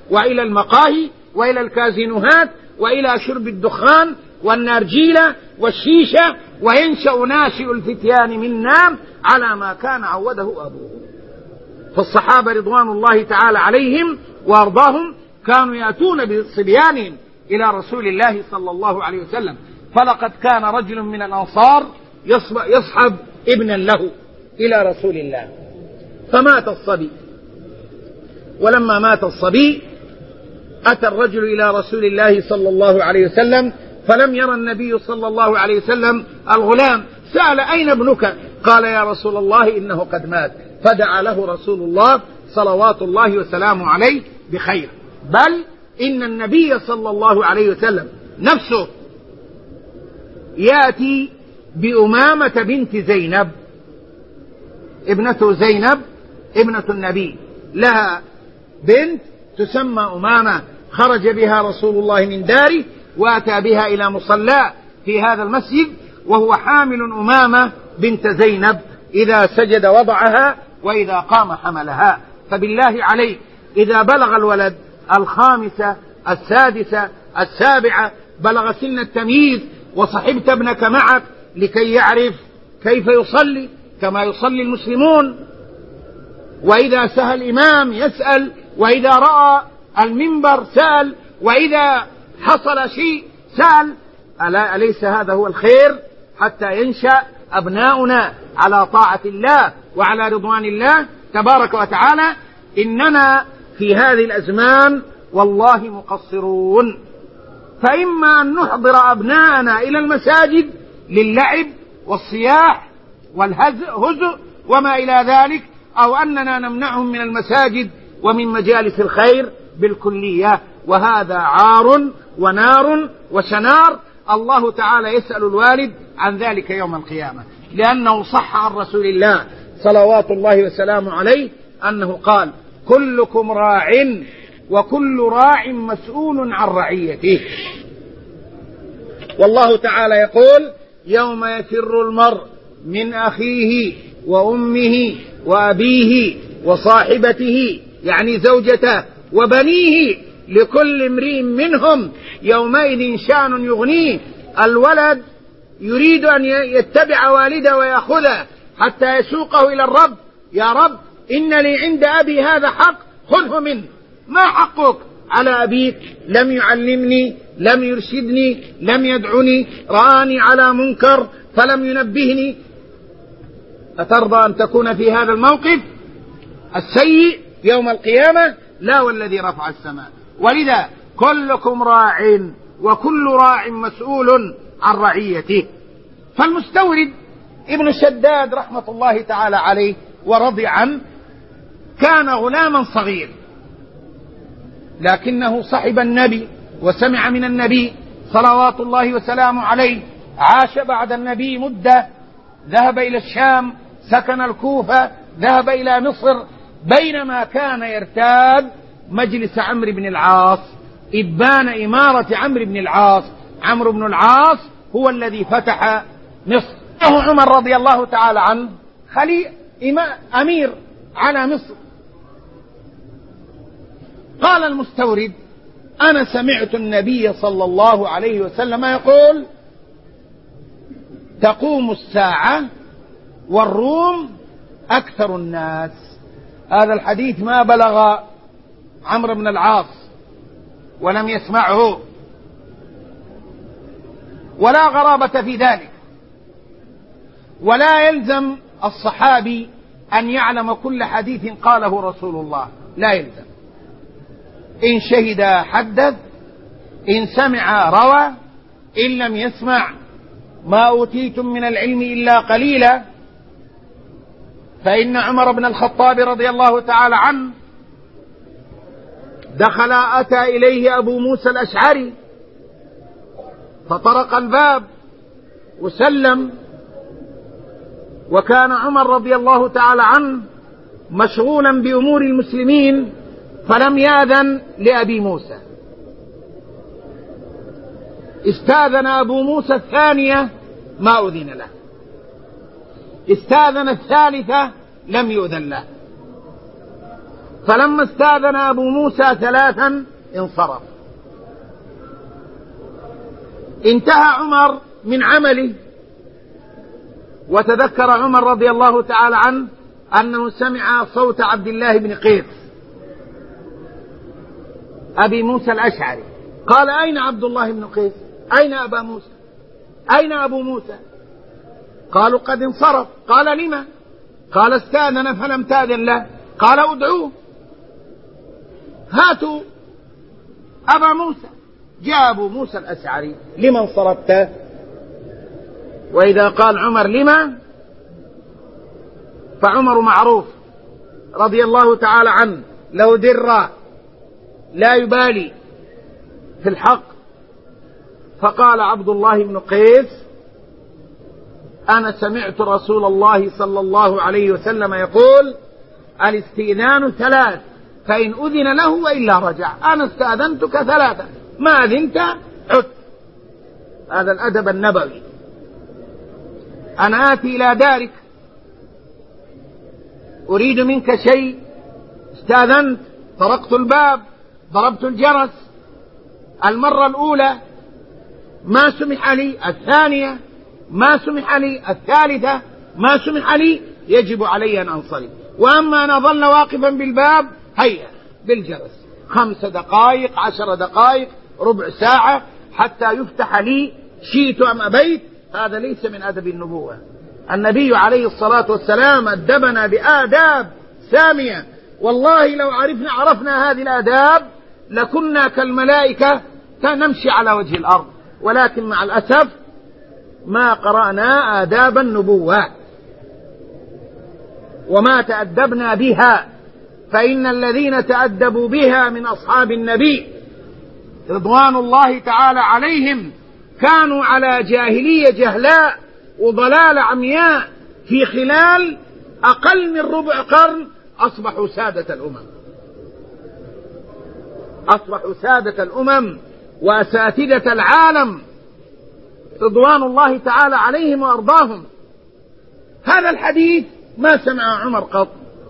وإلى المقاهي وإلى الكازينوهات وإلى شرب الدخان والنارجيلة والشيشة، وينشأ ناشئ الفتيان منا على ما كان عوده أبوه. فالصحابة رضوان الله تعالى عليهم وأرضاهم كانوا يأتون بصبيانهم إلى رسول الله صلى الله عليه وسلم، فلقد كان رجل من الأنصار يصحب ابنا له إلى رسول الله، فمات الصبي. ولما مات الصبي أتى الرجل إلى رسول الله صلى الله عليه وسلم، فلم يرى النبي صلى الله عليه وسلم الغلام، سأل: أين ابنك؟ قال: يا رسول الله إنه قد مات. فدعا له رسول الله صلوات الله وسلامه عليه بخير، بل إن النبي صلى الله عليه وسلم نفسه يأتي بأمامة بنت زينب، ابنته زينب ابنة النبي، لها بنت تسمى أمامة، خرج بها رسول الله من داره وأتى بها إلى مصلى في هذا المسجد، وهو حامل أمامة بنت زينب، إذا سجد وضعها وإذا قام حملها. فبالله عليك إذا بلغ الولد الخامسة السادسة السابعة، بلغ سن التمييز، وصحبت ابنك معك لكي يعرف كيف يصلي كما يصلي المسلمون، وإذا سهى الإمام يسأل، وإذا رأى المنبر سأل، وإذا حصل شيء سأل، ألا أليس هذا هو الخير حتى ينشأ أبناؤنا على طاعة الله وعلى رضوان الله تبارك وتعالى؟ إننا في هذه الأزمان والله مقصرون، فإما أن نحضر أبناءنا إلى المساجد للعب والصياح والهزء وما إلى ذلك، أو أننا نمنعهم من المساجد ومن مجالس الخير بالكلية، وهذا عار ونار وشنار. الله تعالى يسأل الوالد عن ذلك يوم القيامة، لأنه صح عن رسول الله صلوات الله وسلامه عليه أنه قال: كلكم راع وكل راع مسؤول عن رعيته. والله تعالى يقول: يوم يفر المرء من أخيه وأمه وأبيه وصاحبته، يعني زوجته، وبنيه، لكل امرئ منهم يومئذ شأن يغنيه. الولد يريد أن يتبع والده ويأخذه حتى يسوقه إلى الرب: يا رب إن لي عند أبي هذا حق خذه منه. ما حقك على أبيك؟ لم يعلمني، لم يرشدني، لم يدعني، رآني على منكر فلم ينبهني. أترضى أن تكون في هذا الموقف السيء يوم القيامة؟ لا والذي رفع السماء. ولذا كلكم راع وكل راع مسؤول عن رعيته. فالمستورد ابن شداد رحمة الله تعالى عليه ورضي عنه كان غلاما صغير، لكنه صحب النبي وسمع من النبي صلوات الله وسلامه عليه، عاش بعد النبي مدة، ذهب إلى الشام، سكن الكوفة، ذهب إلى مصر، بينما كان يرتاد مجلس عمرو بن العاص، إبان إمارة عمرو بن العاص. عمرو بن العاص هو الذي فتح مصر. عمر رضي الله تعالى عنه خليل أمير على مصر. قال المستورد: أنا سمعت النبي صلى الله عليه وسلم يقول: تقوم الساعة والروم أكثر الناس. هذا الحديث ما بلغ عمرو بن العاص ولم يسمعه، ولا غرابة في ذلك، ولا يلزم الصحابي أن يعلم كل حديث قاله رسول الله، لا يلزم. إن شهد حدث، إن سمع روى، إن لم يسمع ما أوتيتم من العلم إلا قليلا. فإن عمر بن الخطاب رضي الله تعالى عنه دخل أتى إليه أبو موسى الأشعري فطرق الباب وسلم، وكان عمر رضي الله تعالى عنه مشغولا بأمور المسلمين فلم يأذن لأبي موسى. استاذن أبو موسى الثانية ما أذن له، استاذن الثالثة لم يؤذن له. فلما استأذن أبو موسى ثلاثا انصرف. انتهى عمر من عمله، وتذكر عمر رضي الله تعالى عنه أنه سمع صوت عبد الله بن قيس أبي موسى الأشعري، قال: أين عبد الله بن قيس؟ أين أبا موسى؟ أين أبو موسى؟ قالوا: قد انصرف. قال: لما؟ قال: استأذن فلم تأذن له. قال: ادعوه، هاتوا أبا موسى. جاء أبو موسى الأشعري: لما انصرفت؟ وإذا قال عمر لما، فعمر معروف رضي الله تعالى عنه له درة لا يبالي في الحق. فقال عبد الله بن قيس: أنا سمعت رسول الله صلى الله عليه وسلم يقول: الاستئذان ثلاث، فإن أذن له وإلا رجع. أنا استأذنتك ثلاثة، ما أذنت عد. هذا الأدب النبوي. أنا آتي إلى دارك أريد منك شيء، استأذنت، طرقت الباب، ضربت الجرس، المرة الأولى ما سمح لي، الثانية ما سمح لي، الثالثة ما سمح لي، يجب علي أن أنصرف. وأما أنا ظل واقفا بالباب، هيا بالجرس، خمس دقائق، عشر دقائق، ربع ساعة، حتى يفتح لي، شئت أم أبيت. هذا ليس من أدب النبوة. النبي عليه الصلاة والسلام أدبنا بآداب سامية، والله لو عرفنا عرفنا هذه الآداب لكنا كالملائكة نمشي على وجه الأرض، ولكن مع الأسف ما قرأنا آداب النبوة وما تأدبنا بها. فإن الذين تأدبوا بها من أصحاب النبي رضوان الله تعالى عليهم كانوا على جاهلية جهلاء وضلال عمياء، في خلال أقل من ربع قرن أصبحوا سادة الأمم، أصبحوا سادة الأمم وأساتذة العالم رضوان الله تعالى عليهم وأرضاهم. هذا الحديث ما سمع عمر قط،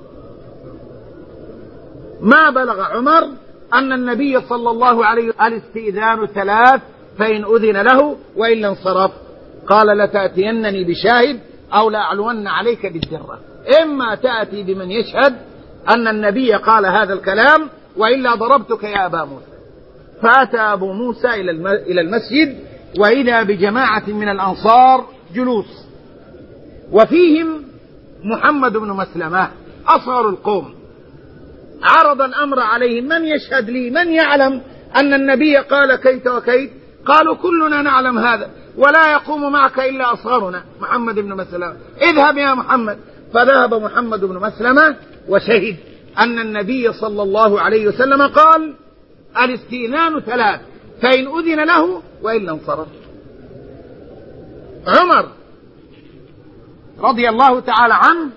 ما بلغ عمر أن النبي صلى الله عليه وسلم الاستئذان ثلاث، فإن أذن له وإلا انصرف. قال: لتأتينني بشاهد أو لأعلون عليك بالدرة. إما تأتي بمن يشهد أن النبي قال هذا الكلام، وإلا ضربتك يا أبا موسى. فأتى أبو موسى إلى المسجد، وإذا بجماعة من الأنصار جلوس، وفيهم محمد بن مسلمة أصغر القوم. عرض الأمر عليهم: من يشهد لي؟ من يعلم أن النبي قال كيت وكيت؟ قالوا: كلنا نعلم هذا، ولا يقوم معك إلا أصغرنا محمد بن مسلمة. اذهب يا محمد. فذهب محمد بن مسلمة وشهد أن النبي صلى الله عليه وسلم قال: الاستئذان ثلاث، فإن أذن له وإلا انصرف. عمر رضي الله تعالى عنه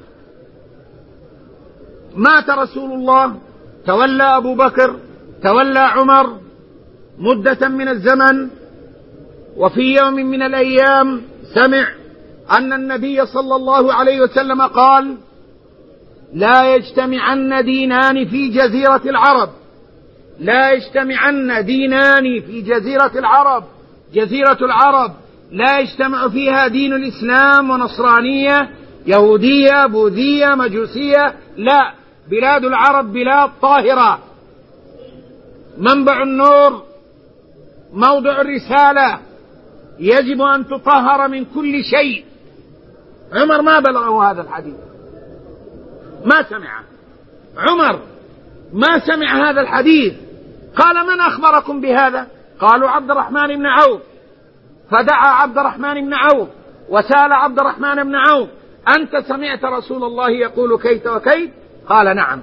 مات رسول الله، تولى أبو بكر، تولى عمر مدة من الزمن، وفي يوم من الأيام سمع أن النبي صلى الله عليه وسلم قال: لا يجتمعن دينان في جزيرة العرب، لا يجتمعن دينان في جزيرة العرب. جزيرة العرب لا يجتمع فيها دين الإسلام ونصرانية، يهودية، بوذية، مجوسية، لا، بلاد العرب بلاد طاهرة، منبع النور، موضع الرسالة، يجب أن تطهر من كل شيء. عمر ما بلغه هذا الحديث، ما سمع عمر، ما سمع هذا الحديث. قال: من أخبركم بهذا؟ قالوا: عبد الرحمن بن عوف. فدعا عبد الرحمن بن عوف وسأل عبد الرحمن بن عوف: أنت سمعت رسول الله يقول كيت وكيت؟ قال: نعم.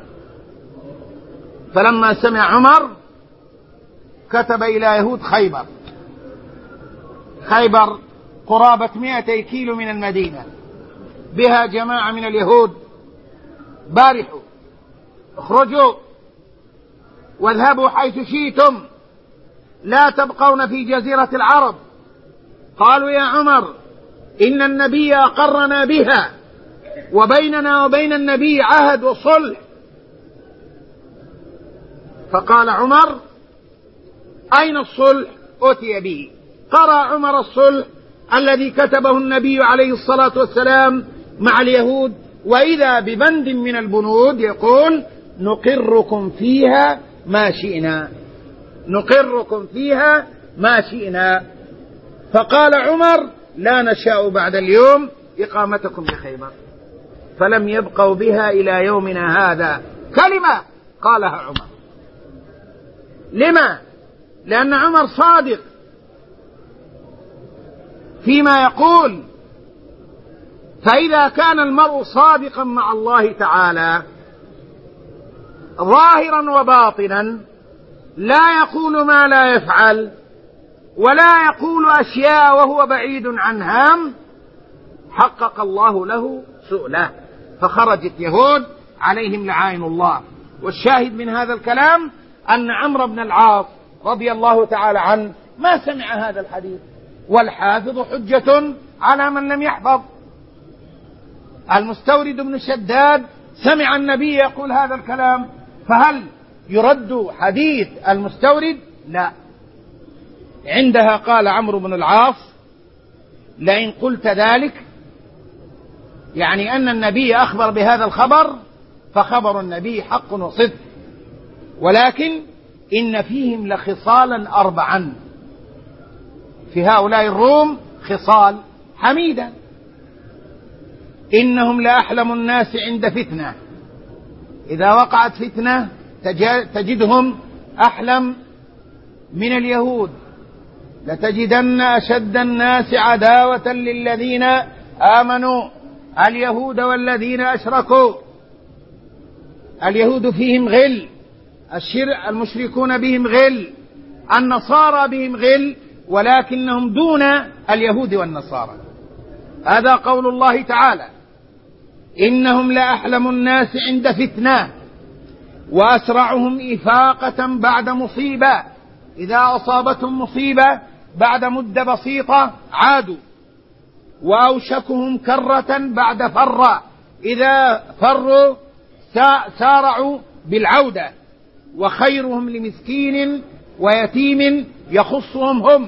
فلما سمع عمر كتب إلى يهود خيبر. خيبر قرابة مئتي كيلو من المدينة، بها جماعة من اليهود. بارحوا، اخرجوا واذهبوا حيث شئتم، لا تبقون في جزيرة العرب. قالوا: يا عمر، إن النبي أقرنا بها، وبيننا وبين النبي عهد وصلح، فقال عمر: أين الصلح؟ أتي به. قرأ عمر الصلح الذي كتبه النبي عليه الصلاة والسلام مع اليهود، وإذا ببند من البنود يقول: نقركم فيها ما شئنا، نقركم فيها ما شئنا. فقال عمر: لا نشاء بعد اليوم إقامتكم بخيبر. فلم يبقوا بها إلى يومنا هذا كلمة قالها عمر. لما؟ لأن عمر صادق فيما يقول. فإذا كان المرء صادقا مع الله تعالى ظاهرا وباطنا، لا يقول ما لا يفعل، ولا يقول أشياء وهو بعيد عنها، حقق الله له سؤله. فخرجت يهود عليهم لعائن الله. والشاهد من هذا الكلام أن عمرو بن العاص رضي الله تعالى عنه ما سمع هذا الحديث، والحافظ حجة على من لم يحفظ. المستورد بن شداد سمع النبي يقول هذا الكلام، فهل يرد حديث المستورد؟ لا. عندها قال عمرو بن العاص: لئن قلت ذلك، يعني أن النبي أخبر بهذا الخبر، فخبر النبي حق وصدق، ولكن إن فيهم لخصالا أربعا، في هؤلاء الروم خصال حميدة: إنهم لأحلم الناس عند فتنة، إذا وقعت فتنة تجدهم أحلم من اليهود. لتجدن أشد الناس عداوة للذين آمنوا اليهود والذين أشركوا. اليهود فيهم غل، المشركون بهم غل، النصارى بهم غل، ولكنهم دون اليهود والنصارى. هذا قول الله تعالى: إنهم لأحلم الناس عند فتنة وأسرعهم إفاقة بعد مصيبة. إذا أصابتهم مصيبة بعد مدة بسيطة عادوا. وأوشكهم كرة بعد فرة، إذا فروا سارعوا بالعودة. وخيرهم لمسكين ويتيم يخصهم هم.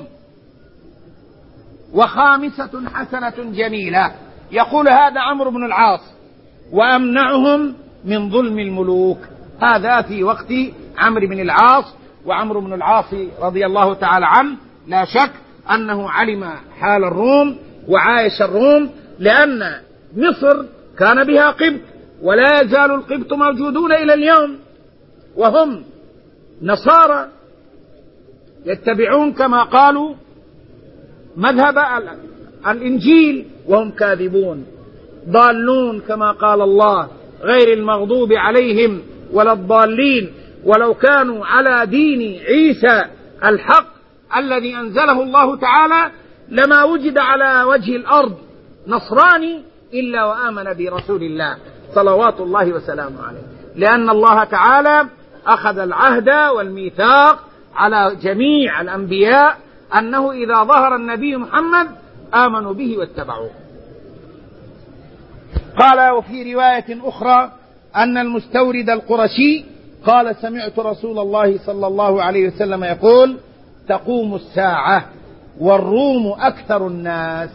وخامسة حسنة جميلة. يقول هذا عمرو بن العاص: وأمنعهم من ظلم الملوك. هذا في وقت عمرو بن العاص. وعمرو بن العاص رضي الله تعالى عنه لا شك أنه علم حال الروم وعايش الروم، لأن مصر كان بها قبط، ولا يزال القبط موجودون إلى اليوم، وهم نصارى يتبعون كما قالوا مذهب الإنجيل، وهم كاذبون ضالون كما قال الله: غير المغضوب عليهم ولا الضالين. ولو كانوا على دين عيسى الحق الذي أنزله الله تعالى لما وجد على وجه الأرض نصراني إلا وآمن برسول الله صلوات الله وسلامه عليه، لأن الله تعالى أخذ العهد والميثاق على جميع الأنبياء أنه إذا ظهر النبي محمد آمنوا به واتبعوه. قال: وفي رواية أخرى أن المستورد القرشي قال: سمعت رسول الله صلى الله عليه وسلم يقول: تقوم الساعة والروم أكثر الناس.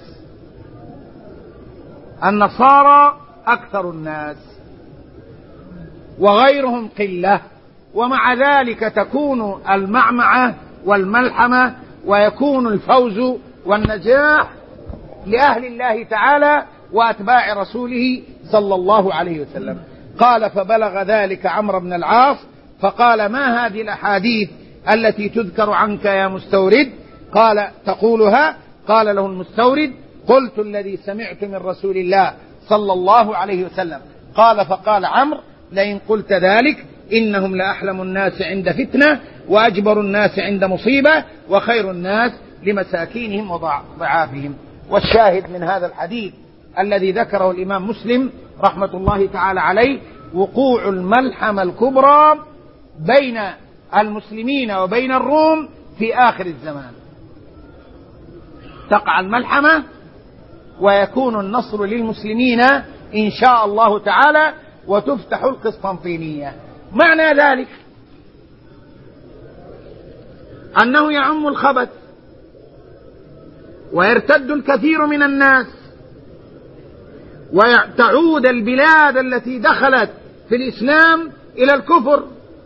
النصارى أكثر الناس وغيرهم قلة، ومع ذلك تكون المعمعة والملحمة ويكون الفوز والنجاح لأهل الله تعالى وأتباع رسوله صلى الله عليه وسلم. قال: فبلغ ذلك عمرو بن العاص فقال: ما هذه الأحاديث التي تذكر عنك يا مستورد؟ قال: تقولها؟ قال له المستورد: قلت الذي سمعت من رسول الله صلى الله عليه وسلم. قال: فقال عمرو: لئن قلت ذلك إنهم لأحلم الناس عند فتنة وأجبر الناس عند مصيبة وخير الناس لمساكينهم وضعافهم. والشاهد من هذا الحديث الذي ذكره الإمام مسلم رحمة الله تعالى عليه وقوع الملحمة الكبرى بين المسلمين وبين الروم في آخر الزمان. تقع الملحمة ويكون النصر للمسلمين إن شاء الله تعالى وتفتح القسطنطينية. معنى ذلك أنه يعم الخبث ويرتد الكثير من الناس وتعود البلاد التي دخلت في الإسلام إلى الكفر.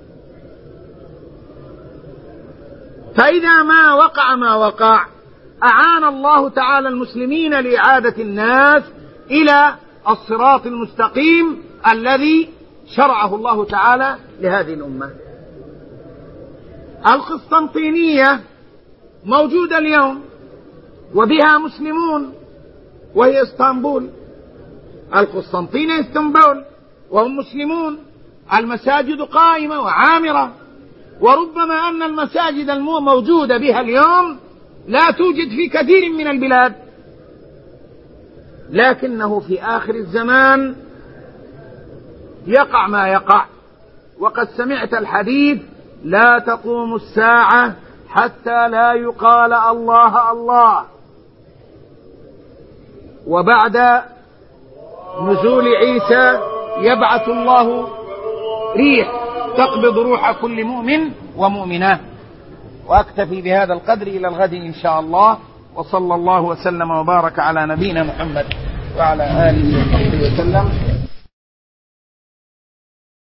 فإذا ما وقع ما وقع أعان الله تعالى المسلمين لإعادة الناس إلى الصراط المستقيم الذي شرعه الله تعالى لهذه الأمة. القسطنطينية موجودة اليوم وبها مسلمون، وهي اسطنبول. القسطنطينية اسطنبول وهم مسلمون، المساجد قائمة وعامرة، وربما أن المساجد الموجودة بها اليوم لا توجد في كثير من البلاد، لكنه في آخر الزمان يقع ما يقع. وقد سمعت الحديث: لا تقوم الساعة حتى لا يقال الله الله. وبعد نزول عيسى يبعث الله ريح تقبض روح كل مؤمن ومؤمنة. وأكتفي بهذا القدر إلى الغد إن شاء الله، وصلى الله وسلم وبارك على نبينا محمد وعلى آله وصحبه وسلم.